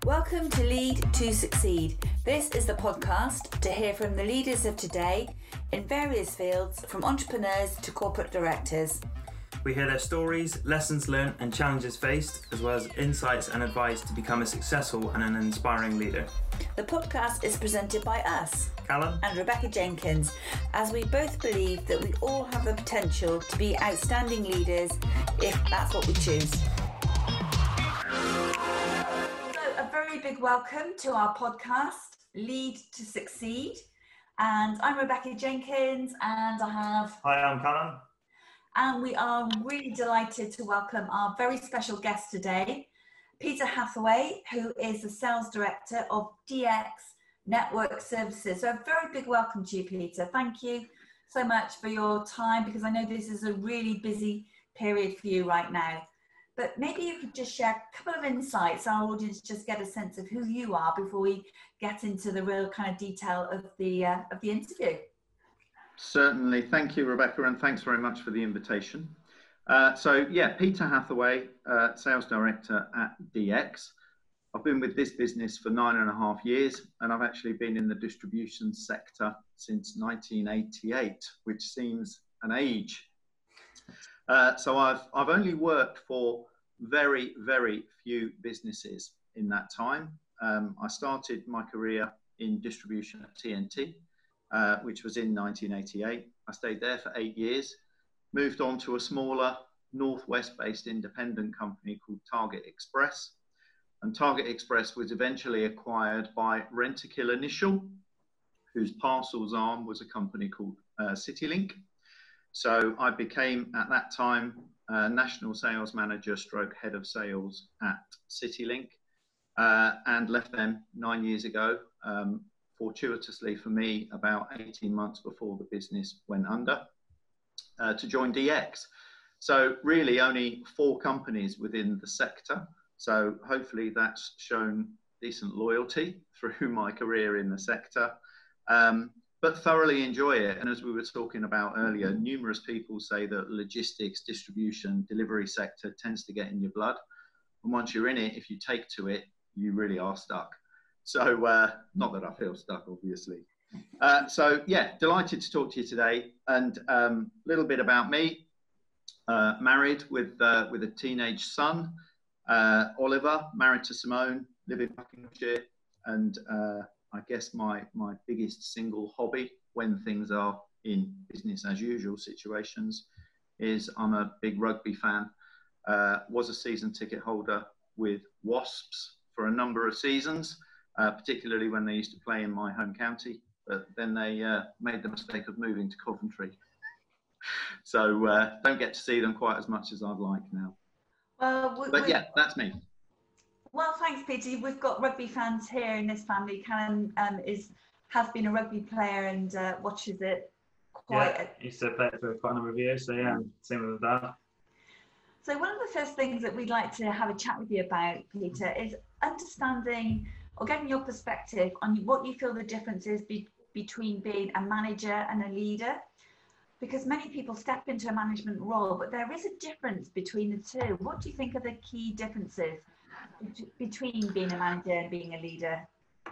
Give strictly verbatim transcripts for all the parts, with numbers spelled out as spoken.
Welcome to Lead to Succeed. This is the podcast to hear from the leaders of today in various fields, from entrepreneurs to corporate directors. We hear their stories, lessons learned and challenges faced, as well as insights and advice to become a successful and an inspiring leader. The podcast is presented by us, Callum and Rebecca Jenkins, as we both believe that we all have the potential to be outstanding leaders if that's what we choose. So a very big welcome to our podcast, Lead to Succeed. And I'm Rebecca Jenkins, and I have... Hi, I'm Callum. And we are really delighted to welcome our very special guest today, Peter Hathaway, who is the Sales Director of D X Network Services. So a very big welcome to you, Peter. Thank you so much for your time, because I know this is a really busy period for you right now. But maybe you could just share a couple of insights, our audience just get a sense of who you are before we get into the real kind of detail of the, uh, of the interview. Certainly. Thank you, Rebecca, and thanks very much for the invitation. Uh, so, yeah, Peter Hathaway, uh, Sales Director at D X. I've been with this business for nine and a half years, and I've actually been in the distribution sector since nineteen eighty-eight, which seems an age. Uh, so I've, I've only worked for very, very few businesses in that time. Um, I started my career in distribution at T N T. Uh, which was in nineteen eighty-eight. I stayed there for eight years, moved on to a smaller Northwest-based independent company called Target Express. And Target Express was eventually acquired by Rentokil Initial, whose parcels arm was a company called uh, CityLink. So I became, at that time, uh, National Sales Manager stroke Head of Sales at CityLink, uh, and left them nine years ago. Um, fortuitously for me, about eighteen months before the business went under, uh, to join D X. So really only four companies within the sector. So hopefully that's shown decent loyalty through my career in the sector, um, but thoroughly enjoy it. And as we were talking about earlier, numerous people say that logistics, distribution, delivery sector tends to get in your blood. And once you're in it, if you take to it, you really are stuck. So, uh, not that I feel stuck, obviously. Uh, so, yeah, delighted to talk to you today. And a um, little bit about me. Uh, married with uh, with a teenage son, uh, Oliver, married to Simone, live in Buckinghamshire. And uh, I guess my, my biggest single hobby when things are in business as usual situations is I'm a big rugby fan. Uh, was a season ticket holder with Wasps for a number of seasons. Uh, particularly when they used to play in my home county, but then they uh, made the mistake of moving to Coventry. so uh, don't get to see them quite as much as I'd like now. Well, we, but we, yeah, that's me. Well, thanks, Peter. We've got rugby fans here in this family. Callum um, is has been a rugby player and uh, watches it quite. Yeah, a... used to play it for quite a number of years, so yeah, same with that. So one of the first things that we'd like to have a chat with you about, Peter, is understanding or getting your perspective on what you feel the difference is be, between being a manager and a leader. Because many people step into a management role, but there is a difference between the two. What do you think are the key differences between being a manager and being a leader?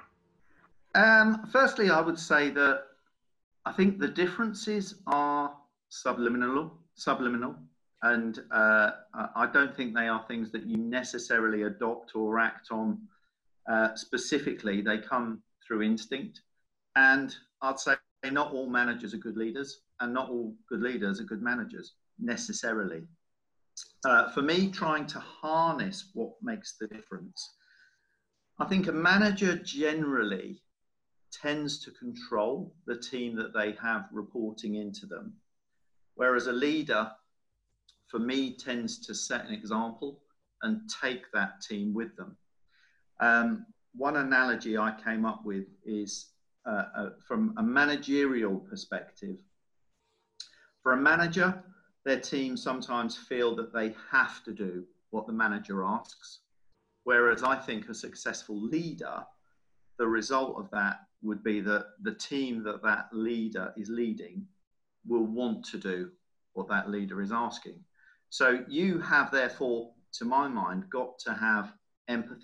Um, firstly, I would say that I think the differences are subliminal, subliminal, and uh, I don't think they are things that you necessarily adopt or act on uh, specifically. They come through instinct, and I'd say not all managers are good leaders, and not all good leaders are good managers necessarily. Uh, for me, trying to harness what makes the difference, I think a manager generally tends to control the team that they have reporting into them, whereas a leader, for me, tends to set an example and take that team with them. Um, one analogy I came up with is uh, uh, from a managerial perspective. For a manager, their team sometimes feel that they have to do what the manager asks, whereas I think a successful leader, the result of that would be that the team that that leader is leading will want to do what that leader is asking. So you have, therefore, to my mind, got to have empathy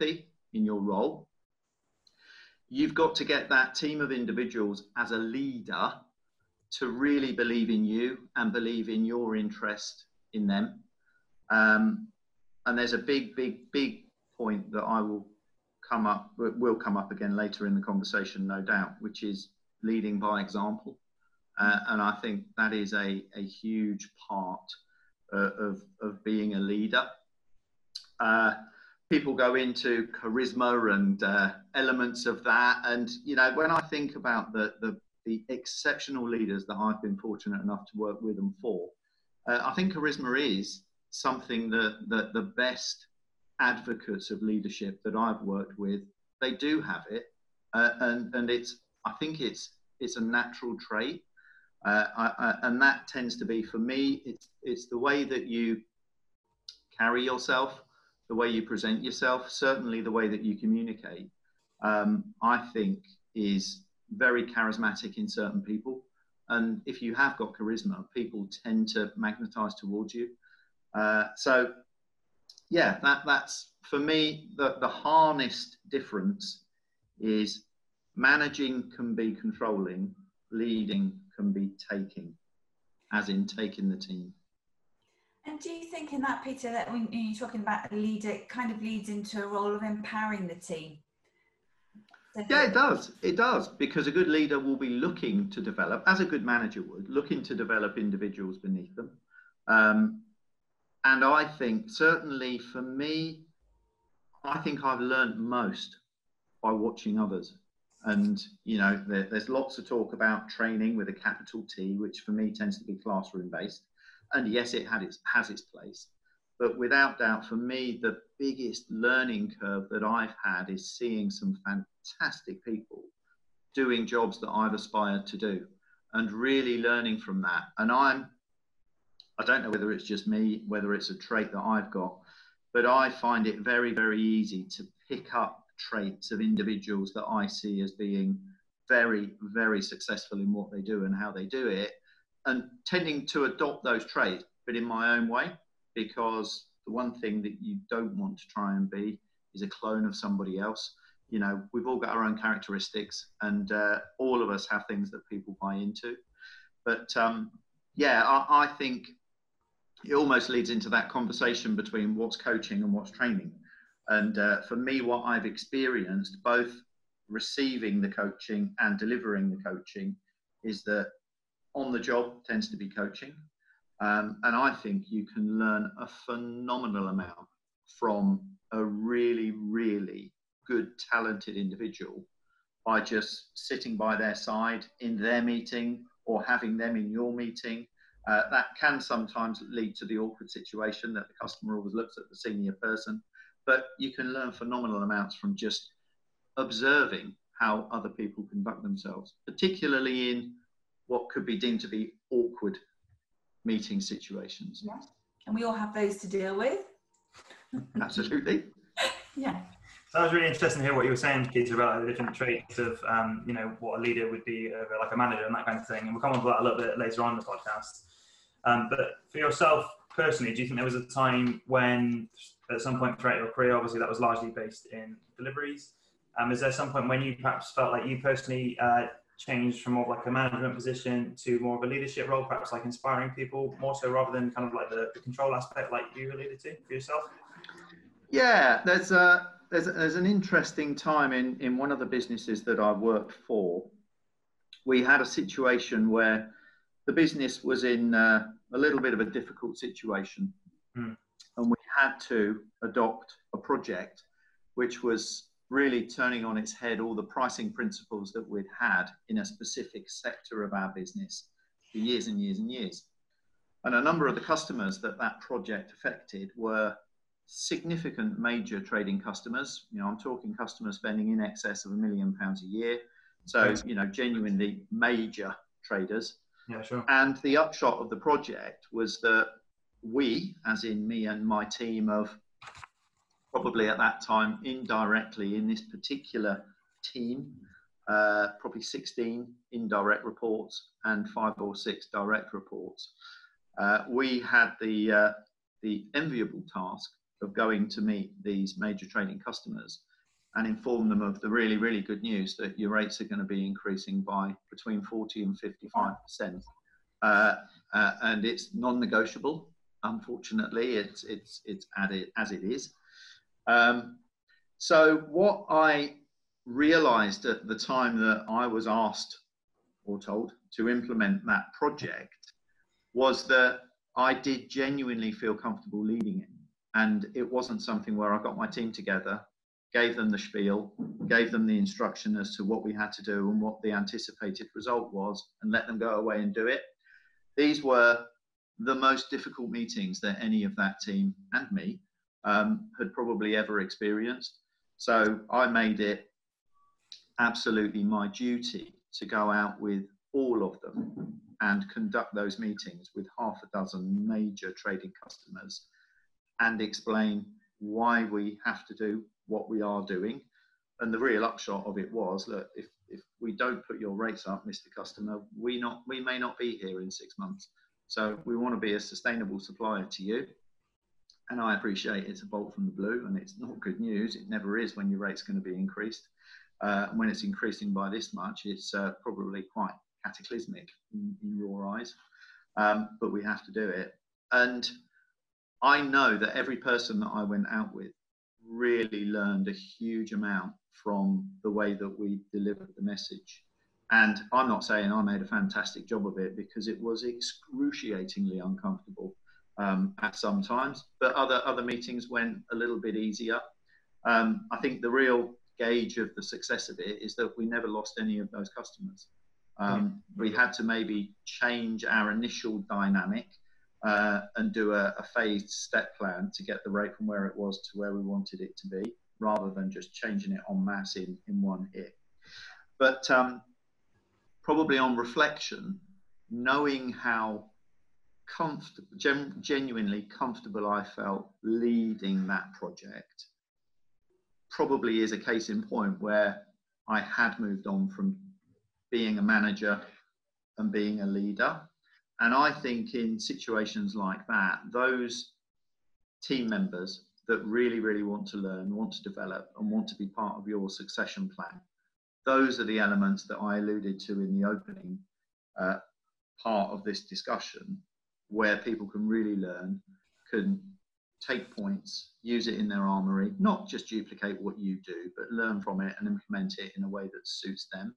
in your role. You've got to get that team of individuals as a leader to really believe in you and believe in your interest in them. Um, and there's a big, big, big point that I will come up, will come up again later in the conversation, no doubt, which is leading by example. Uh, and I think that is a, a huge part uh, of, of being a leader. Uh, people go into charisma and uh, elements of that. And, you know, when I think about the, the, the exceptional leaders that I've been fortunate enough to work with and for, uh, I think charisma is something that, that the best advocates of leadership that I've worked with, they do have it. Uh, and, and it's, I think it's, it's a natural trait. Uh, I, I, and that tends to be, for me, it's, it's the way that you carry yourself, the way you present yourself, certainly the way that you communicate, um, I think is very charismatic in certain people. And if you have got charisma, people tend to magnetize towards you. Uh, so yeah, that, that's, for me, the, the hardest difference is managing can be controlling, leading can be taking, as in taking the team. And do you think in that, Peter, that when you're talking about a leader, it kind of leads into a role of empowering the team? So yeah, it does. It does, because a good leader will be looking to develop, as a good manager would, looking to develop individuals beneath them. Um, and I think, certainly for me, I think I've learned most by watching others. And, you know, there, there's lots of talk about training with a capital T, which for me tends to be classroom based. And yes, it had its, has its place. But without doubt, for me, the biggest learning curve that I've had is seeing some fantastic people doing jobs that I've aspired to do and really learning from that. And I'm, I don't know whether it's just me, whether it's a trait that I've got, but I find it very, very easy to pick up traits of individuals that I see as being very, very successful in what they do and how they do it, and tending to adopt those traits, but in my own way, because the one thing that you don't want to try and be is a clone of somebody else. You know, we've all got our own characteristics, and uh, all of us have things that people buy into. But um, yeah, I, I think it almost leads into that conversation between what's coaching and what's training. And uh, for me, what I've experienced, both receiving the coaching and delivering the coaching, is that on the job tends to be coaching. Um, and I think you can learn a phenomenal amount from a really, really good, talented individual by just sitting by their side in their meeting or having them in your meeting. Uh, that can sometimes lead to the awkward situation that the customer always looks at the senior person, but you can learn phenomenal amounts from just observing how other people conduct themselves, particularly in what could be deemed to be awkward meeting situations. Yeah. And we all have those to deal with. Absolutely. Yeah. So that was really interesting to hear what you were saying, Peter, about the different traits of, um, you know, what a leader would be, uh, like a manager and that kind of thing. And we'll come on to that a little bit later on in the podcast. Um, but for yourself personally, do you think there was a time when, at some point throughout your career, obviously that was largely based in deliveries, um, is there some point when you perhaps felt like you personally uh, changed from more of like a management position to more of a leadership role, perhaps like inspiring people more so rather than kind of like the, the control aspect like you alluded to for yourself? Yeah, there's a there's a, there's an interesting time in in one of the businesses that I worked for. We had a situation where the business was in uh, a little bit of a difficult situation, mm. and we had to adopt a project which was really turning on its head all the pricing principles that we'd had in a specific sector of our business for years and years and years. And a number of the customers that that project affected were significant major trading customers. You know, I'm talking customers spending in excess of a million pounds a year. So, you know, genuinely major traders. Yeah, sure. And the upshot of the project was that we, as in me and my team of probably at that time indirectly in this particular team, uh, probably sixteen indirect reports and five or six direct reports. Uh, we had the, uh, the enviable task of going to meet these major trading customers and inform them of the really, really good news that your rates are going to be increasing by between forty and fifty-five percent. Uh, uh, and it's non-negotiable. Unfortunately, it's, it's, it's added as it is. Um, so what I realized at the time that I was asked or told to implement that project was that I did genuinely feel comfortable leading it. And it wasn't something where I got my team together, gave them the spiel, gave them the instruction as to what we had to do and what the anticipated result was, and let them go away and do it. These were the most difficult meetings that any of that team and me um, had probably ever experienced. So I made it absolutely my duty to go out with all of them and conduct those meetings with half a dozen major trading customers and explain why we have to do what we are doing. And the real upshot of it was, look, if, if we don't put your rates up, Mister Customer, we, not, we may not be here in six months. So we want to be a sustainable supplier to you. And I appreciate it's a bolt from the blue and it's not good news. It never is when your rate's going to be increased. Uh, and when it's increasing by this much, it's uh, probably quite cataclysmic in, in your eyes. Um, but we have to do it. And I know that every person that I went out with really learned a huge amount from the way that we delivered the message. And I'm not saying I made a fantastic job of it, because it was excruciatingly uncomfortable um, at some times, but other, other meetings went a little bit easier. Um, I think the real gauge of the success of it is that we never lost any of those customers. Um, we had to maybe change our initial dynamic uh, and do a, a phased step plan to get the rate from where it was to where we wanted it to be, rather than just changing it en masse in, in one hit. But um, probably on reflection, knowing how comfortable, gen genuinely comfortable I felt leading that project, probably is a case in point where I had moved on from being a manager and being a leader. And I think in situations like that, those team members that really, really want to learn, want to develop, and want to be part of your succession plan, those are the elements that I alluded to in the opening uh, part of this discussion, where people can really learn, can take points, use it in their armory, not just duplicate what you do, but learn from it and implement it in a way that suits them.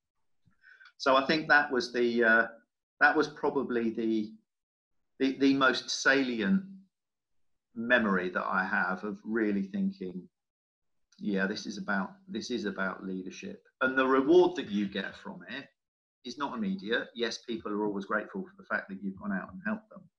So I think that was the uh, that was probably the, the the most salient memory that I have of really thinking, yeah, this is about this is about leadership, and the reward that you get from it is not immediate. Yes, people are always grateful for the fact that you've gone out and helped them,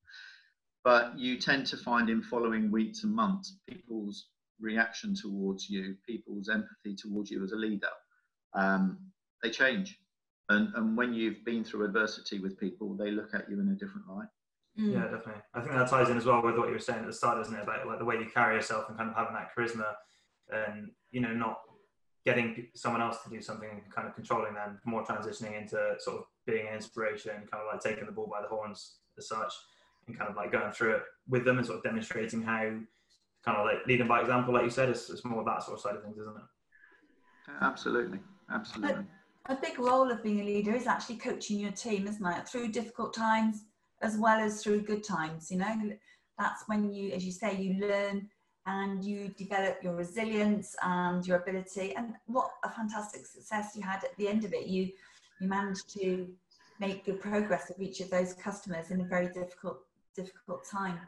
but you tend to find in following weeks and months, people's reaction towards you, people's empathy towards you as a leader, um, they change. And, and when you've been through adversity with people, they look at you in a different light. Mm. Yeah, definitely. I think that ties in as well with what you were saying at the start, doesn't it? About like the way you carry yourself and kind of having that charisma, and you know, not getting someone else to do something and kind of controlling them, more transitioning into sort of being an inspiration, kind of like taking the bull by the horns as such, and kind of like going through it with them and sort of demonstrating how, kind of like leading by example, like you said. It's, it's more that sort of side of things, isn't it? Absolutely, absolutely. But a big role of being a leader is actually coaching your team, isn't it? Through difficult times as well as through good times, you know? That's when you, as you say, you learn and you develop your resilience and your ability. And what a fantastic success you had at the end of it. You, you managed to make good progress with each of those customers in a very difficult, difficult time.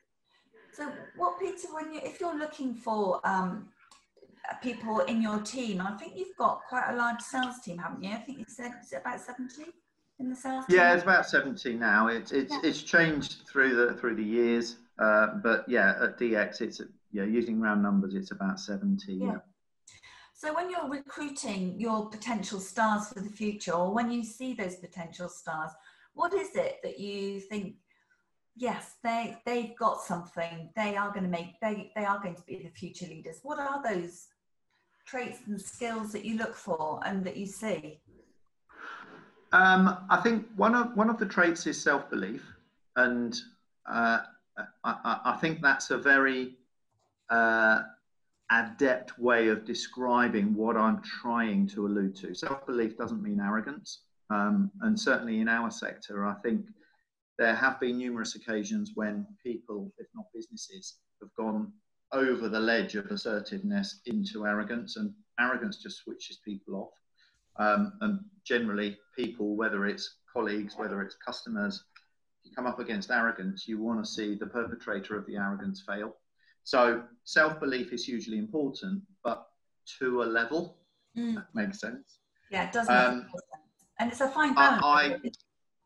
So what, Peter, when you, if you're looking for um, people in your team, I think you've got quite a large sales team, haven't you? I think you said, is it about seventy in the sales team? Yeah, it's about seventy now. It's it's yeah. it's changed through the through the years, uh, but yeah, at D X, it's yeah, using round numbers, it's about seventy. Yeah. yeah. So when you're recruiting your potential stars for the future, or when you see those potential stars, what is it that you think? Yes, they they've got something. They are going to make. They they are going to be the future leaders. What are those traits and skills that you look for and that you see? Um, I think one of one of the traits is self-belief, and uh, I, I think that's a very uh, adept way of describing what I'm trying to allude to. Self-belief doesn't mean arrogance. Um, and certainly in our sector, I think there have been numerous occasions when people, if not businesses, have gone over the ledge of assertiveness into arrogance, and arrogance just switches people off. Um, and generally people, whether it's colleagues, whether it's customers, if you come up against arrogance, you want to see the perpetrator of the arrogance fail. So self-belief is hugely important, but to a level. Mm. That makes sense. Yeah, it does make um, sense. And it's a fine balance. I, I,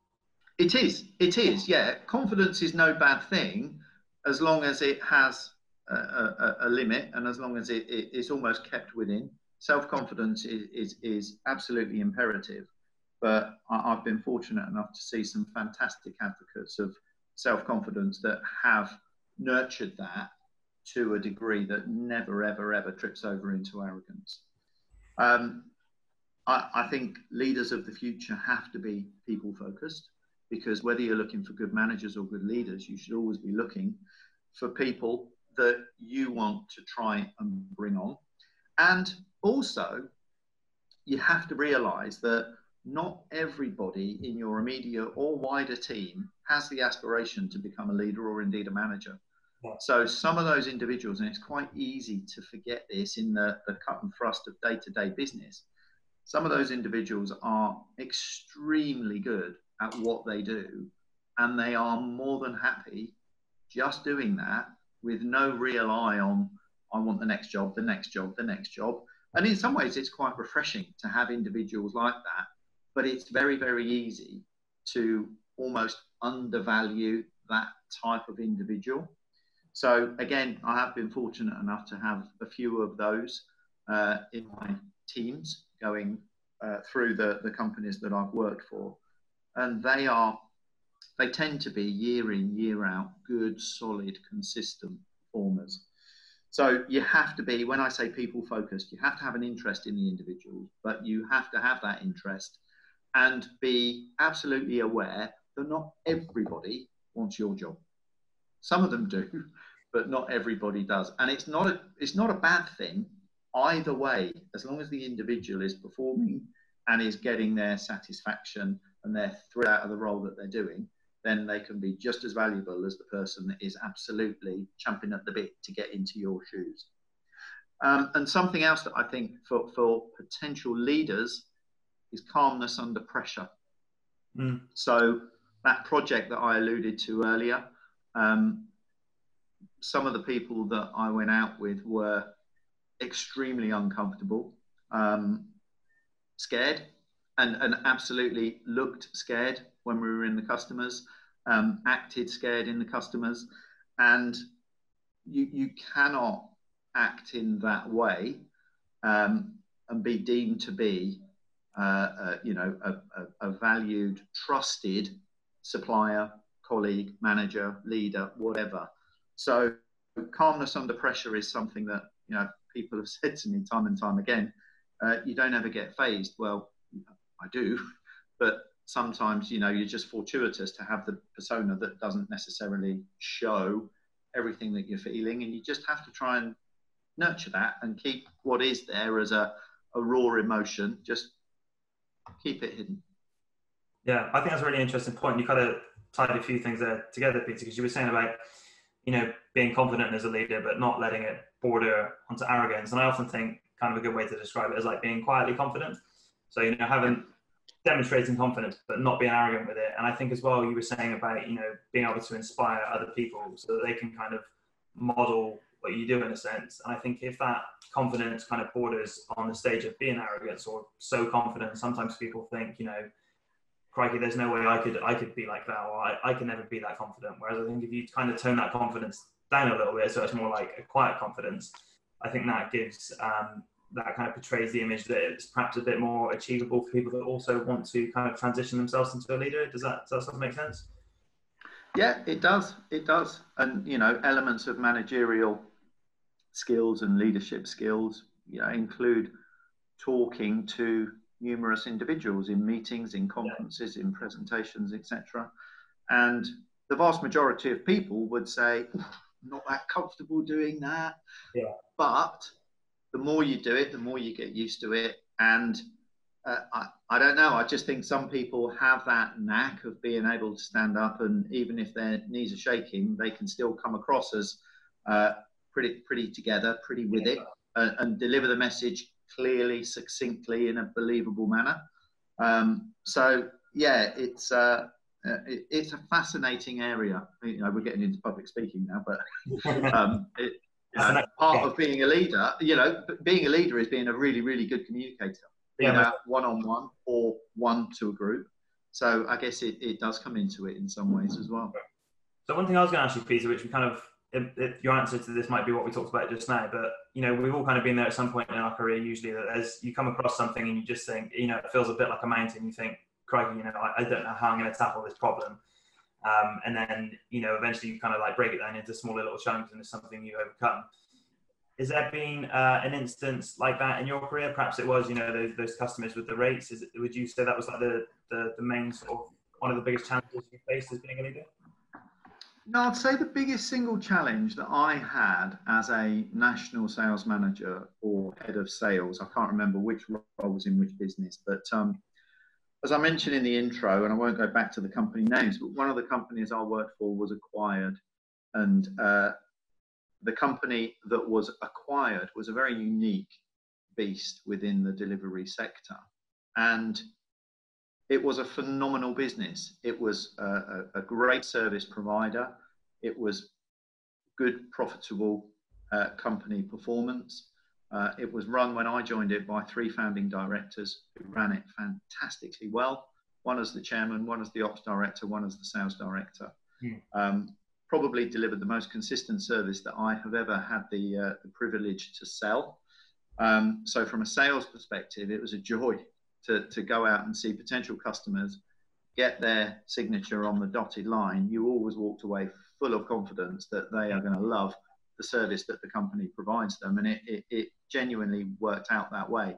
it is, it is, yeah. Confidence is no bad thing as long as it has a, a, a limit, and as long as it, it, it's almost kept within. Self-confidence is, is, is absolutely imperative. But I, I've been fortunate enough to see some fantastic advocates of self-confidence that have nurtured that to a degree that never, ever, ever trips over into arrogance. Um, I, I think leaders of the future have to be people-focused, because whether you're looking for good managers or good leaders, you should always be looking for people that you want to try and bring on. And also, you have to realize that not everybody in your immediate or wider team has the aspiration to become a leader or indeed a manager. Yeah. So some of those individuals, and it's quite easy to forget this in the, the cut and thrust of day-to-day business, some of those individuals are extremely good at what they do, and they are more than happy just doing that with no real eye on, I want the next job, the next job, the next job. And in some ways, it's quite refreshing to have individuals like that, but it's very, very easy to almost undervalue that type of individual. So again, I have been fortunate enough to have a few of those uh, in my teams going uh, through the, the companies that I've worked for. And they are, they tend to be year in, year out, good, solid, consistent performers. So you have to be, when I say people focused, you have to have an interest in the individuals, but you have to have that interest and be absolutely aware that not everybody wants your job. Some of them do, but not everybody does. And it's not a, it's not a bad thing either way, as long as the individual is performing and is getting their satisfaction and their thrill out of the role that they're doing, then they can be just as valuable as the person that is absolutely champing at the bit to get into your shoes. Um, and something else that I think for, for potential leaders is calmness under pressure. Mm. So that project that I alluded to earlier, um, some of the people that I went out with were extremely uncomfortable, um, scared, and, and absolutely looked scared when we were in the customers, um, acted scared in the customers. And you, you cannot act in that way um, and be deemed to be, uh, uh, you know, a, a, a valued, trusted supplier, colleague, manager, leader, whatever. So calmness under pressure is something that, you know, people have said to me time and time again, uh, you don't ever get phased. Well, I do, but sometimes, you know, you're just fortuitous to have the persona that doesn't necessarily show everything that you're feeling, and you just have to try and nurture that and keep what is there as a, a raw emotion, just keep it hidden. Yeah, I think that's a really interesting point. You kind of tied a few things there together, Peter, because you were saying about, you know, being confident as a leader, but not letting it border onto arrogance. And I often think kind of a good way to describe it is like being quietly confident. So, you know, having demonstrating confidence, but not being arrogant with it. And I think as well, you were saying about, you know, being able to inspire other people so that they can kind of model what you do in a sense. And I think if that confidence kind of borders on the stage of being arrogant or so confident, sometimes people think, you know, crikey, there's no way I could I could be like that, or I, I can never be that confident. Whereas I think if you kind of tone that confidence down a little bit, so it's more like a quiet confidence, I think that gives, um, that kind of portrays the image that it's perhaps a bit more achievable for people that also want to kind of transition themselves into a leader. Does that, does that sort of make sense? Yeah, it does. It does. And, you know, elements of managerial skills and leadership skills, you know, include talking to numerous individuals in meetings, in conferences, in presentations, et cetera. And the vast majority of people would say, I'm not that comfortable doing that. Yeah. but the more you do it, the more you get used to it. And uh, I, I don't know, I just think some people have that knack of being able to stand up, and even if their knees are shaking, they can still come across as uh, pretty, pretty together, pretty with it, uh, and deliver the message clearly, succinctly, in a believable manner. Um, so yeah, it's uh, it, it's a fascinating area. You know, we're getting into public speaking now, but um, it, uh, part of being a leader, you know, being a leader is being a really, really good communicator. You know, one-on-one or one to a group. So I guess it, it does come into it in some ways as well. So one thing I was going to ask you, Peter, which we kind of, it, it, your answer to this might be what we talked about just now, but, you know, we've all kind of been there at some point in our career, usually, that as you come across something and you just think, you know, it feels a bit like a mountain. You think, crikey, you know, I, I don't know how I'm going to tackle this problem. Um, and then, you know, eventually you kind of like break it down into smaller little chunks and it's something you overcome. Is there been uh, an instance like that in your career? Perhaps it was, you know, those, those customers with the rates. Is it, would you say that was like the, the, the main sort of, one of the biggest challenges you faced as being a leader? No, I'd say the biggest single challenge that I had as a national sales manager or head of sales, I can't remember which role was in which business, but um, as I mentioned in the intro, and I won't go back to the company names, but one of the companies I worked for was acquired, and uh, the company that was acquired was a very unique beast within the delivery sector. And it was a phenomenal business. It was a, a, a great service provider. It was good, profitable uh, company performance. Uh, it was run when I joined it by three founding directors who ran it fantastically well. One as the chairman, one as the ops director, one as the sales director. Hmm. Um, probably delivered the most consistent service that I have ever had the, uh, the privilege to sell. Um, so from a sales perspective, it was a joy to, to go out and see potential customers, get their signature on the dotted line. You always walked away full of confidence that they are going to love the service that the company provides them. And it, it, it genuinely worked out that way.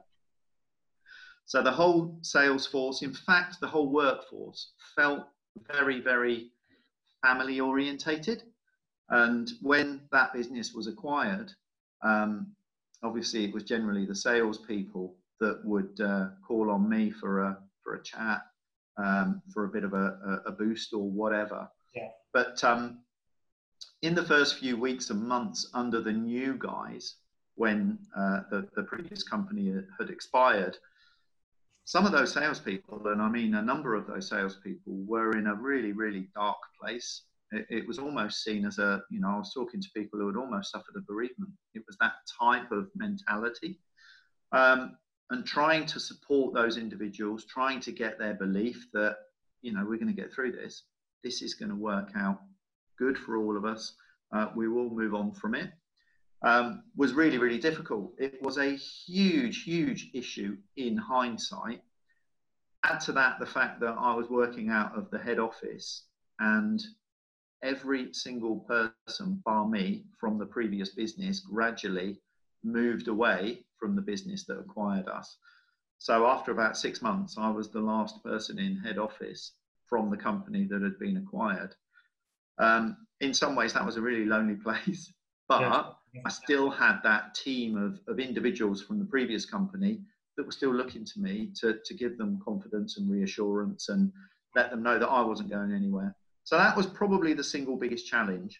So the whole sales force, in fact, the whole workforce felt very, very family orientated. And when that business was acquired, um, obviously it was generally the salespeople that would uh, call on me for a for a chat, um, for a bit of a, a boost or whatever. Yeah. But um, in the first few weeks and months under the new guys, when uh, the, the previous company had expired, some of those salespeople, and I mean a number of those salespeople, were in a really, really dark place. It, it was almost seen as a, you know, I was talking to people who had almost suffered a bereavement. It was that type of mentality. Um, and trying to support those individuals, trying to get their belief that, you know, we're going to get through this. This is going to work out good for all of us. Uh, we will move on from it. Um, was really, really difficult. It was a huge, huge issue in hindsight. Add to that the fact that I was working out of the head office and every single person bar me from the previous business gradually moved away from the business that acquired us. So after about six months, I was the last person in head office from the company that had been acquired. Um, in some ways, that was a really lonely place. But yeah. I still had that team of, of individuals from the previous company that were still looking to me to, to give them confidence and reassurance and let them know that I wasn't going anywhere. So that was probably the single biggest challenge.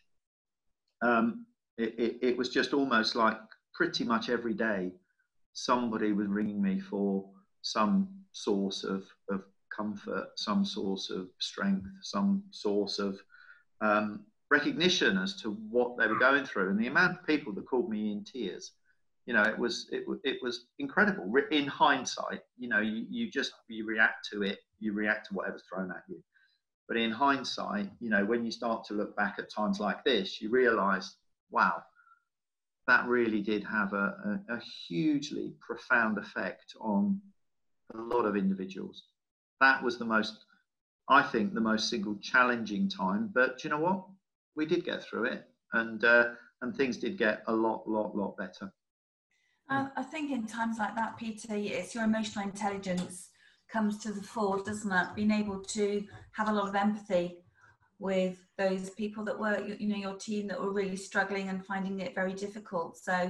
Um, it, it, it was just almost like pretty much every day somebody was ringing me for some source of, of comfort, some source of strength, some source of um, recognition as to what they were going through. And the amount of people that called me in tears, you know, it was it, it was incredible. In hindsight, you know, you, you just you react to it, you react to whatever's thrown at you. But in hindsight, you know, when you start to look back at times like this, you realise, wow, that really did have a, a, a hugely profound effect on a lot of individuals. That was the most, I think, the most single challenging time. But do you know what? We did get through it, and uh, and things did get a lot, lot, lot better. Uh, I think in times like that, Peter, it's your emotional intelligence comes to the fore, doesn't it? Being able to have a lot of empathy with those people that were, you know, your team that were really struggling and finding it very difficult. So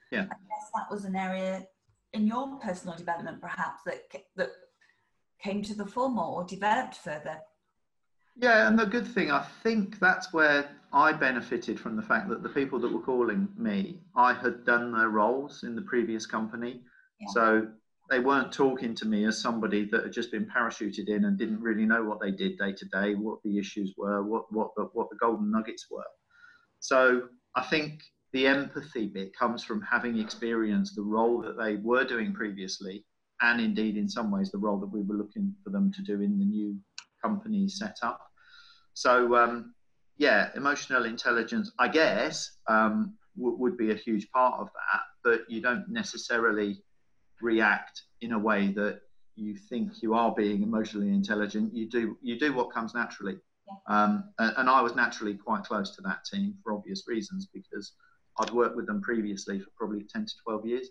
Yeah. I guess that was an area in your personal development, perhaps, that that came to the fore more or developed further. Yeah, and the good thing, I think that's where I benefited from the fact that the people that were calling me, I had done their roles in the previous company. Yeah. So they weren't talking to me as somebody that had just been parachuted in and didn't really know what they did day to day, what the issues were, what, what, the, what the golden nuggets were. So I think the empathy bit comes from having experienced the role that they were doing previously, and indeed in some ways the role that we were looking for them to do in the new company set up. So um, yeah, emotional intelligence, I guess, um, w- would be a huge part of that, but you don't necessarily react in a way that you think you are being emotionally intelligent. You do you do what comes naturally. Um, and, and I was naturally quite close to that team for obvious reasons, because I'd worked with them previously for probably ten to twelve years.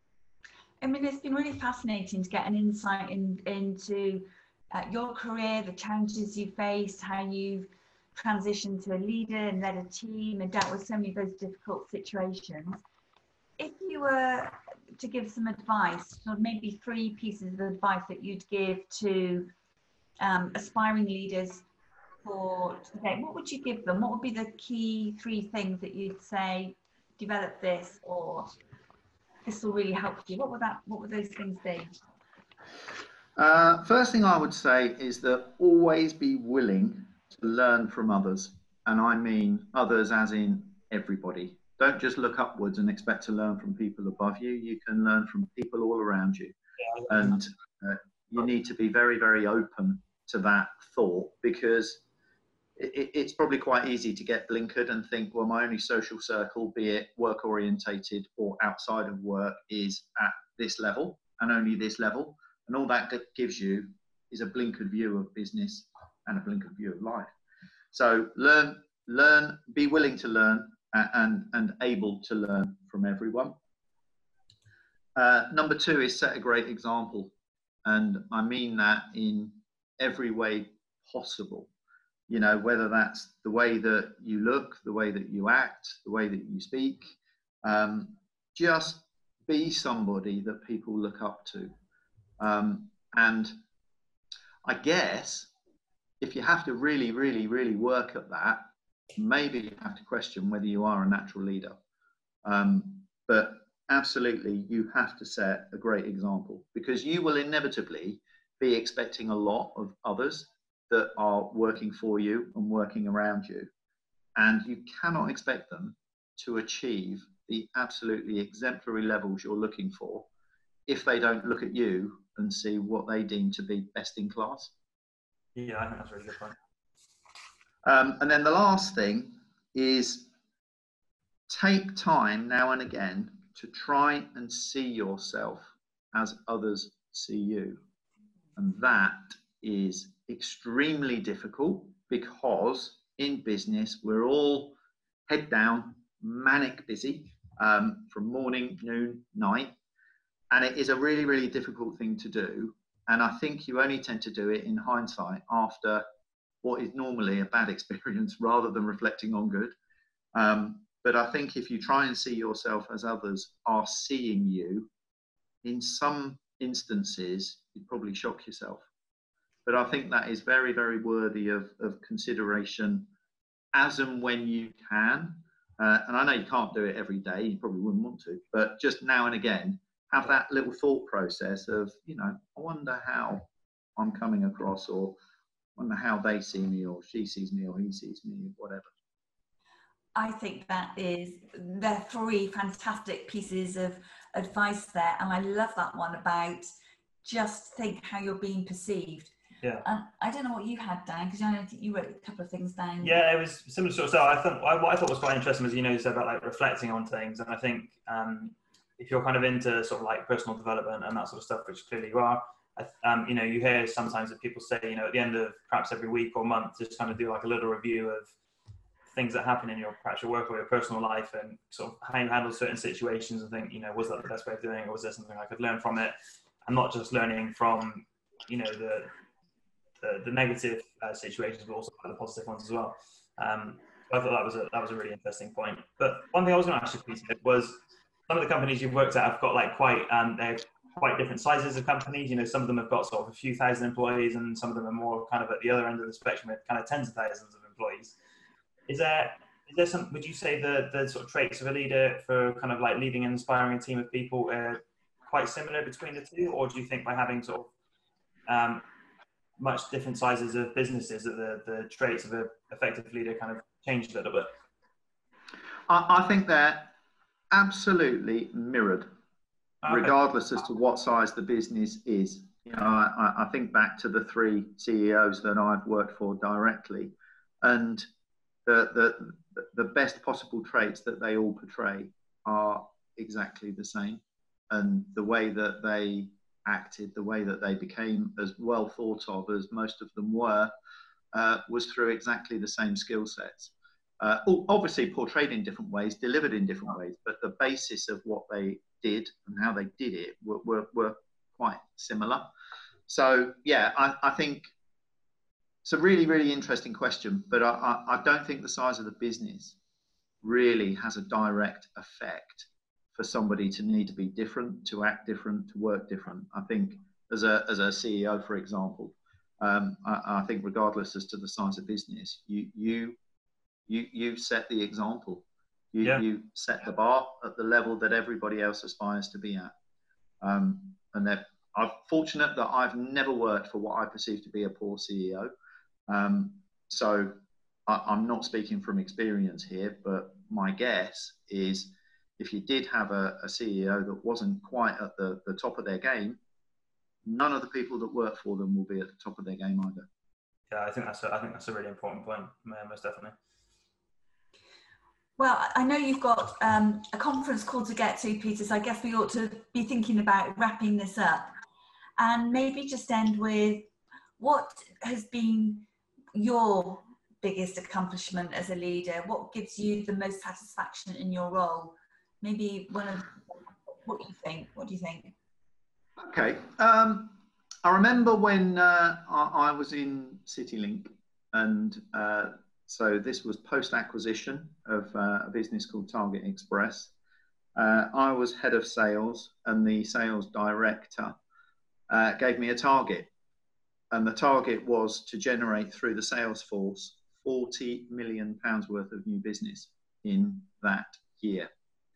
I mean, it's been really fascinating to get an insight in, into uh, your career, the challenges you faced, how you've transitioned to a leader and led a team and dealt with so many of those difficult situations. If you were to give some advice, or maybe three pieces of advice that you'd give to um, aspiring leaders for today, what would you give them? What would be the key three things that you'd say, develop this, or this will really help you? What would that, what would those things be? Uh, first thing I would say is that always be willing to learn from others. And I mean others as in everybody. Don't just look upwards and expect to learn from people above you. You can learn from people all around you. Yeah. And uh, you need to be very, very open to that thought, because it, it's probably quite easy to get blinkered and think, well, my only social circle, be it work orientated or outside of work, is at this level and only this level. And all that gives you is a blinkered view of business and a blinkered view of life. So learn, learn, be willing to learn and, and able to learn from everyone. Uh, number two is set a great example. And I mean that in every way possible. You know, whether that's the way that you look, the way that you act, the way that you speak, um, just be somebody that people look up to. Um, and I guess if you have to really, really, really work at that, maybe you have to question whether you are a natural leader. Um, but absolutely, you have to set a great example, because you will inevitably be expecting a lot of others that are working for you and working around you. And you cannot expect them to achieve the absolutely exemplary levels you're looking for if they don't look at you and see what they deem to be best in class. Yeah, I think that's a really good point. Um, and then the last thing is take time now and again to try and see yourself as others see you. And that is extremely difficult, because in business, we're all head down, manic busy um, from morning, noon, night. And it is a really, really difficult thing to do. And I think you only tend to do it in hindsight after what is normally a bad experience, rather than reflecting on good. Um, but I think if you try and see yourself as others are seeing you, in some instances, you'd probably shock yourself. But I think that is very, very worthy of, of consideration as and when you can. Uh, and I know you can't do it every day, you probably wouldn't want to, but just now and again, have that little thought process of, you know, I wonder how I'm coming across, or I wonder how they see me, or she sees me, or he sees me, whatever. I think that is, there are three fantastic pieces of advice there. And I love that one about just think how you're being perceived. Yeah. Um, I don't know what you had, Dan, because I know you wrote a couple of things down. Yeah, it was similar sort of stuff. I thought what I thought was quite interesting was, you know, you said about like reflecting on things, and I think um, if you're kind of into sort of like personal development and that sort of stuff, which clearly you are, um, you know, you hear sometimes that people say, you know, at the end of perhaps every week or month, just kind of do like a little review of things that happen in your perhaps your work or your personal life, and sort of how you handle certain situations, and think, you know, was that the best way of doing it, or was there something I could learn from it, and not just learning from, you know, the The, the negative uh, situations, but also the positive ones as well. Um, I thought that was a that was a really interesting point. But one thing I was going to ask you, Peter, was some of the companies you've worked at have got like quite, um, they're quite different sizes of companies. You know, some of them have got sort of a few thousand employees, and some of them are more kind of at the other end of the spectrum with kind of tens of thousands of employees. Is there, is there some, would you say the, the sort of traits of a leader for kind of like leading and inspiring a team of people are quite similar between the two? Or do you think by having sort of um, much different sizes of businesses that the, the traits of an effective leader kind of change a little bit? I, I think they're absolutely mirrored, okay, regardless as to what size the business is. You know, I, I think back to the three C E Os that I've worked for directly, and the, the, the best possible traits that they all portray are exactly the same. And the way that they acted, the way that they became as well thought of as most of them were, uh, was through exactly the same skill sets. Uh, obviously portrayed in different ways, delivered in different ways, but the basis of what they did and how they did it were, were, were quite similar. So yeah, I, I think it's a really, really interesting question, but I, I, I don't think the size of the business really has a direct effect for somebody to need to be different, to act different, to work different. I think as a, as a C E O, for example, um, I, I think regardless as to the size of business, you, you, you, you set the example. You, yeah. you set the bar at the level that everybody else aspires to be at. Um, and I'm fortunate that I've never worked for what I perceive to be a poor C E O. Um, so I, I'm not speaking from experience here, but my guess is if you did have a, a C E O that wasn't quite at the, the top of their game, none of the people that work for them will be at the top of their game either. Yeah, I think that's a, I think that's a really important point, most definitely. Well, I know you've got um, a conference call to get to, Peter, so I guess we ought to be thinking about wrapping this up. And maybe just end with, what has been your biggest accomplishment as a leader? What gives you the most satisfaction in your role? Maybe one of, what do you think? What do you think? Okay. Um, I remember when uh, I, I was in CityLink, and uh, so this was post-acquisition of uh, a business called Target Express. Uh, I was head of sales, and the sales director uh, gave me a target. And the target was to generate through the sales force forty million pounds worth of new business in that year.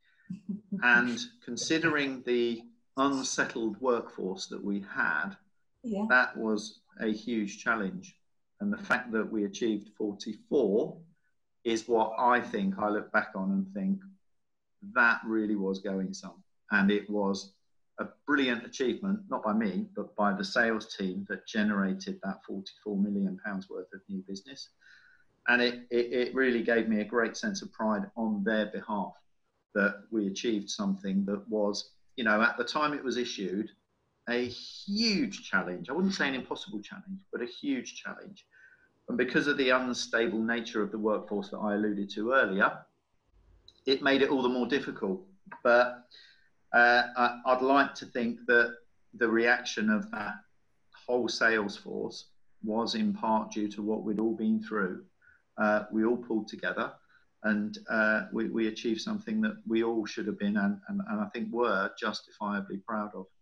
And considering the unsettled workforce that we had, yeah. that was a huge challenge. And the fact that we achieved forty-four is what I think I look back on and think that really was going some. And it was a brilliant achievement, not by me, but by the sales team that generated that forty-four million pounds worth of new business. And it, it, it really gave me a great sense of pride on their behalf that we achieved something that was, you know, at the time it was issued, a huge challenge. I wouldn't say an impossible challenge, but a huge challenge. And because of the unstable nature of the workforce that I alluded to earlier, it made it all the more difficult. But uh, I, I'd like to think that the reaction of that whole sales force was in part due to what we'd all been through. Uh, we all pulled together, and uh, we, we achieved something that we all should have been and, and, and I think were justifiably proud of.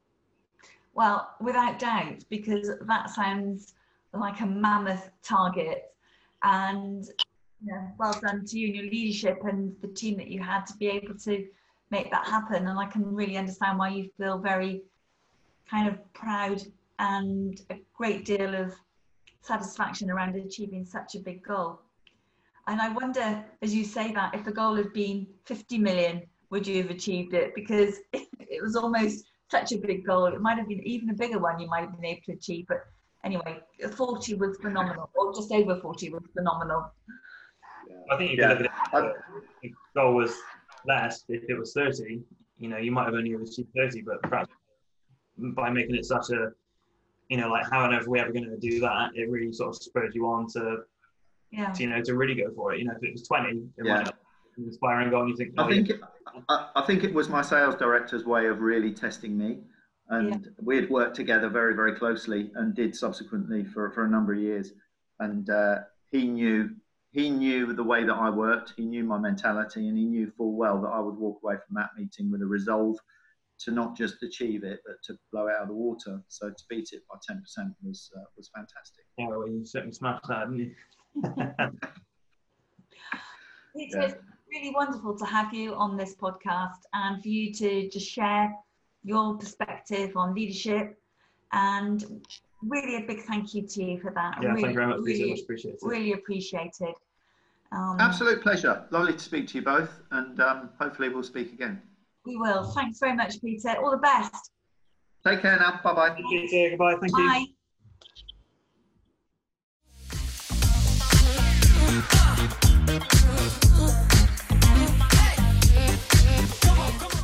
Well, without doubt, because that sounds like a mammoth target, and you know, well done to you and your leadership and the team that you had to be able to make that happen. And I can really understand why you feel very kind of proud and a great deal of satisfaction around achieving such a big goal. And I wonder, as you say that, if the goal had been fifty million, would you have achieved it? Because it was almost such a big goal. It might have been even a bigger one you might have been able to achieve. But anyway, forty was phenomenal, or just over forty was phenomenal. I think you could yeah. look at it. If the goal was less, if it was thirty, you know, you might have only achieved thirty, but perhaps by making it such a, you know, like how on earth are we ever going to do that? It really sort of spurred you on to, yeah. to, you know, to really go for it. You know, if it was twenty, it yeah. might not be an inspiring goal. And you think, oh, I think, yeah. it, I, I think it was my sales director's way of really testing me. And yeah. we had worked together very, very closely and did subsequently for, for a number of years. And uh, he knew he knew the way that I worked, he knew my mentality, and he knew full well that I would walk away from that meeting with a resolve to not just achieve it, but to blow it out of the water. So to beat it by ten percent was uh, was fantastic. Yeah, well, you certainly smashed that, didn't you? Peter, Yeah. it's really wonderful to have you on this podcast and for you to just share your perspective on leadership, and really a big thank you to you for that. Yeah, really, thank you very much, Peter. really, Much appreciated. really appreciated. Um, Absolute pleasure. Lovely to speak to you both, and um, hopefully we'll speak again. We will. Thanks very much, Peter. All the best. Take care now. Bye-bye. Thank you, Peter. Goodbye. Thank you. Bye. Come on, come on.